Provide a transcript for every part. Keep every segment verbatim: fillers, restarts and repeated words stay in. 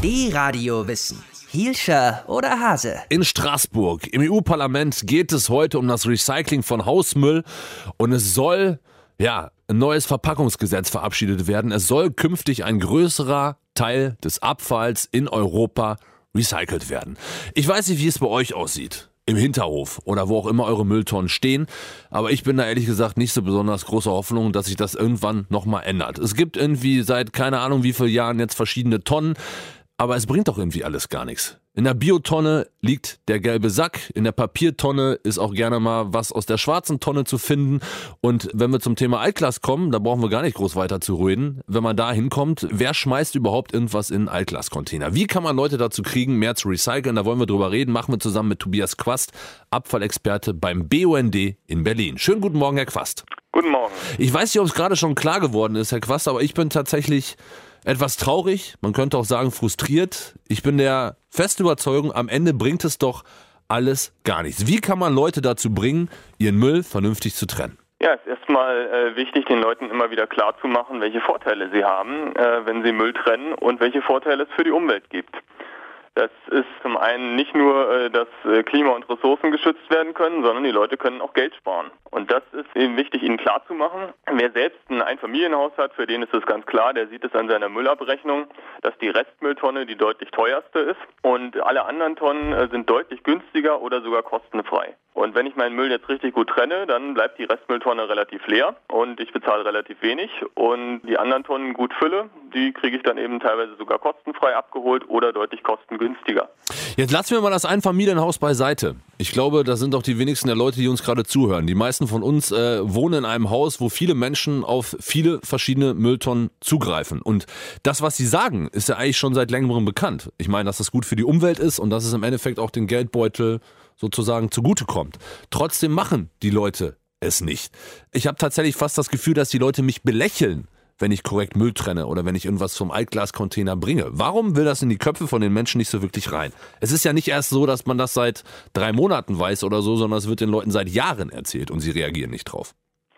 D-Radio Wissen. Hielscher oder Hase? In Straßburg im E U-Parlament geht es heute um das Recycling von Hausmüll und es soll ja ein neues Verpackungsgesetz verabschiedet werden. Es soll künftig ein größerer Teil des Abfalls in Europa recycelt werden. Ich weiß nicht, wie es bei euch aussieht. Im Hinterhof oder wo auch immer eure Mülltonnen stehen. Aber ich bin da ehrlich gesagt nicht so besonders große Hoffnung, dass sich das irgendwann nochmal ändert. Es gibt irgendwie seit keine Ahnung wie vielen Jahren jetzt verschiedene Tonnen, aber es bringt doch irgendwie alles gar nichts. In der Biotonne liegt der gelbe Sack, in der Papiertonne ist auch gerne mal was aus der schwarzen Tonne zu finden. Und wenn wir zum Thema Altglas kommen, da brauchen wir gar nicht groß weiter zu reden. Wenn man da hinkommt, wer schmeißt überhaupt irgendwas in Altglascontainer? Wie kann man Leute dazu kriegen, mehr zu recyceln? Da wollen wir drüber reden. Machen wir zusammen mit Tobias Quast, Abfallexperte beim B U N D in Berlin. Schönen guten Morgen, Herr Quast. Guten Morgen. Ich weiß nicht, ob es gerade schon klar geworden ist, Herr Quast, aber ich bin tatsächlich etwas traurig, man könnte auch sagen frustriert. Ich bin der festen Überzeugung, am Ende bringt es doch alles gar nichts. Wie kann man Leute dazu bringen, ihren Müll vernünftig zu trennen? Ja, es ist erstmal äh, wichtig, den Leuten immer wieder klarzumachen, welche Vorteile sie haben, äh, wenn sie Müll trennen und welche Vorteile es für die Umwelt gibt. Das ist zum einen nicht nur, äh, dass äh, Klima und Ressourcen geschützt werden können, sondern die Leute können auch Geld sparen. Und das ist eben wichtig, ihnen klarzumachen. Wer selbst ein Einfamilienhaus hat, für den ist es ganz klar, der sieht es an seiner Müllabrechnung, dass die Restmülltonne die deutlich teuerste ist und alle anderen Tonnen äh, sind deutlich günstiger oder sogar kostenfrei. Und wenn ich meinen Müll jetzt richtig gut trenne, dann bleibt die Restmülltonne relativ leer und ich bezahle relativ wenig. Und die anderen Tonnen gut fülle, die kriege ich dann eben teilweise sogar kostenfrei abgeholt oder deutlich kostengünstiger. Jetzt lassen wir mal das Einfamilienhaus beiseite. Ich glaube, das sind doch die wenigsten der Leute, die uns gerade zuhören. Die meisten von uns äh, wohnen in einem Haus, wo viele Menschen auf viele verschiedene Mülltonnen zugreifen. Und das, was sie sagen, ist ja eigentlich schon seit längerem bekannt. Ich meine, dass das gut für die Umwelt ist und dass es im Endeffekt auch den Geldbeutel sozusagen zugutekommt. Trotzdem machen die Leute es nicht. Ich habe tatsächlich fast das Gefühl, dass die Leute mich belächeln, wenn ich korrekt Müll trenne oder wenn ich irgendwas vom Altglascontainer bringe. Warum will das in die Köpfe von den Menschen nicht so wirklich rein? Es ist ja nicht erst so, dass man das seit drei Monaten weiß oder so, sondern es wird den Leuten seit Jahren erzählt und sie reagieren nicht drauf.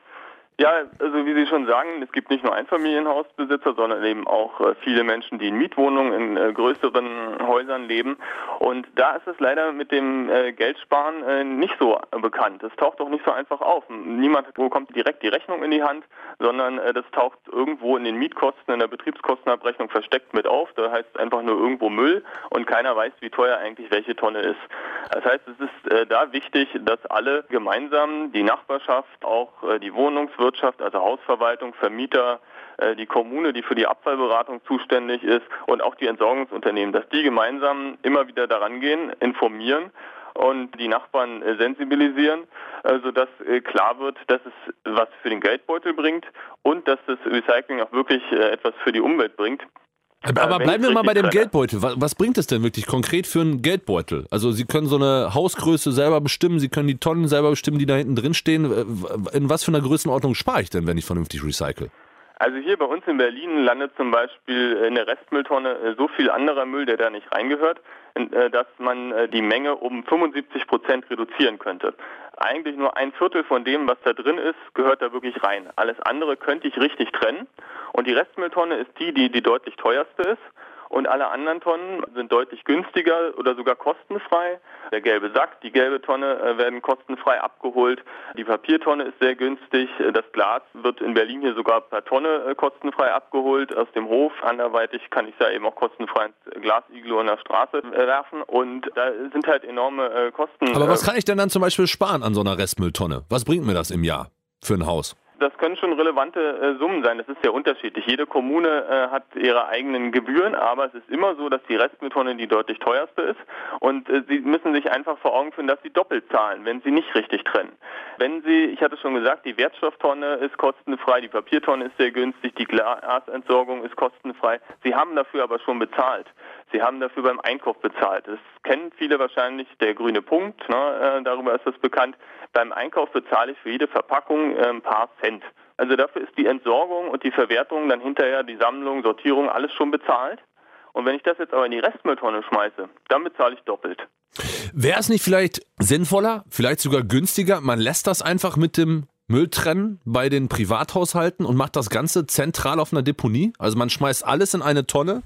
Ja, also wie Sie schon sagen, es gibt nicht nur Einfamilienhausbesitzer, sondern eben auch äh, viele Menschen, die in Mietwohnungen in äh, größeren Häusern leben. Und da ist es leider mit dem äh, Geldsparen äh, nicht so äh, bekannt. Es taucht auch nicht so einfach auf. Niemand bekommt direkt die Rechnung in die Hand, sondern äh, das taucht irgendwo in den Mietkosten, in der Betriebskostenabrechnung versteckt mit auf. Da heißt es einfach nur irgendwo Müll und keiner weiß, wie teuer eigentlich welche Tonne ist. Das heißt, es ist äh, da wichtig, dass alle gemeinsam, die Nachbarschaft, auch äh, die Wohnungswirtschaft, Wirtschaft, also Hausverwaltung, Vermieter, die Kommune, die für die Abfallberatung zuständig ist und auch die Entsorgungsunternehmen, dass die gemeinsam immer wieder daran gehen, informieren und die Nachbarn sensibilisieren, sodass klar wird, dass es was für den Geldbeutel bringt und dass das Recycling auch wirklich etwas für die Umwelt bringt. Aber bleiben wir mal bei dem Geldbeutel. Was, was bringt es denn wirklich konkret für einen Geldbeutel? Also Sie können so eine Hausgröße selber bestimmen, Sie können die Tonnen selber bestimmen, die da hinten drin stehen. In was für einer Größenordnung spare ich denn, wenn ich vernünftig recycle? Also hier bei uns in Berlin landet zum Beispiel in der Restmülltonne so viel anderer Müll, der da nicht reingehört, dass man die Menge um fünfundsiebzig Prozent reduzieren könnte. Eigentlich nur ein Viertel von dem, was da drin ist, gehört da wirklich rein. Alles andere könnte ich richtig trennen. Und die Restmülltonne ist die, die die deutlich teuerste ist. Und alle anderen Tonnen sind deutlich günstiger oder sogar kostenfrei. Der gelbe Sack, die gelbe Tonne äh, werden kostenfrei abgeholt. Die Papiertonne ist sehr günstig. Das Glas wird in Berlin hier sogar per Tonne äh, kostenfrei abgeholt aus dem Hof. Anderweitig kann ich es ja eben auch kostenfrei ins Glasiglo in der Straße äh, werfen. Und da sind halt enorme äh, Kosten. Aber was kann ich denn dann zum Beispiel sparen an so einer Restmülltonne? Was bringt mir das im Jahr für ein Haus? Das können schon relevante äh, Summen sein. Das ist sehr unterschiedlich. Jede Kommune äh, hat ihre eigenen Gebühren, aber es ist immer so, dass die Restmülltonne die deutlich teuerste ist. Und äh, Sie müssen sich einfach vor Augen führen, dass Sie doppelt zahlen, wenn Sie nicht richtig trennen. Wenn Sie, ich hatte schon gesagt, die Wertstofftonne ist kostenfrei, die Papiertonne ist sehr günstig, die Glasentsorgung ist kostenfrei. Sie haben dafür aber schon bezahlt. Sie haben dafür beim Einkauf bezahlt. Das kennen viele wahrscheinlich, der grüne Punkt, ne, äh, darüber ist das bekannt. Beim Einkauf bezahle ich für jede Verpackung äh, ein paar Cent. Also dafür ist die Entsorgung und die Verwertung, dann hinterher die Sammlung, Sortierung, alles schon bezahlt. Und wenn ich das jetzt aber in die Restmülltonne schmeiße, dann bezahle ich doppelt. Wäre es nicht vielleicht sinnvoller, vielleicht sogar günstiger, man lässt das einfach mit dem Müll trennen bei den Privathaushalten und macht das Ganze zentral auf einer Deponie? Also man schmeißt alles in eine Tonne,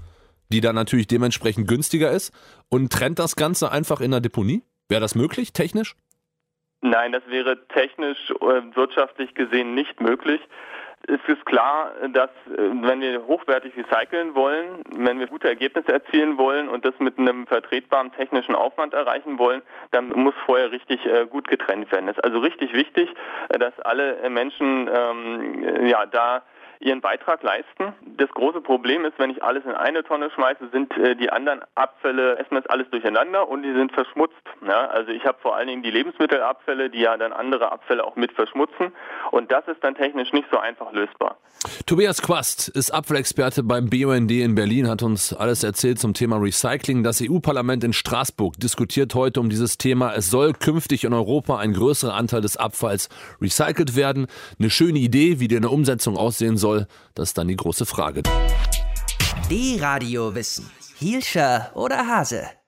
die dann natürlich dementsprechend günstiger ist und trennt das Ganze einfach in der Deponie? Wäre das möglich, technisch? Nein, das wäre technisch, äh, wirtschaftlich gesehen nicht möglich. Es ist klar, dass wenn wir hochwertig recyceln wollen, wenn wir gute Ergebnisse erzielen wollen und das mit einem vertretbaren technischen Aufwand erreichen wollen, dann muss vorher richtig äh, gut getrennt werden. Es ist also richtig wichtig, dass alle Menschen ähm, ja da ihren Beitrag leisten. Das große Problem ist, wenn ich alles in eine Tonne schmeiße, sind äh, die anderen Abfälle erstmal ist alles durcheinander und die sind verschmutzt. Ja? Also ich habe vor allen Dingen die Lebensmittelabfälle, die ja dann andere Abfälle auch mit verschmutzen und das ist dann technisch nicht so einfach lösbar. Tobias Quast ist Abfallexperte beim B U N D in Berlin, hat uns alles erzählt zum Thema Recycling. Das E U-Parlament in Straßburg diskutiert heute um dieses Thema. Es soll künftig in Europa ein größerer Anteil des Abfalls recycelt werden. Eine schöne Idee, wie die in der Umsetzung aussehen soll, das ist dann die große Frage. Die Radio Wissen. Hielscher oder Hase?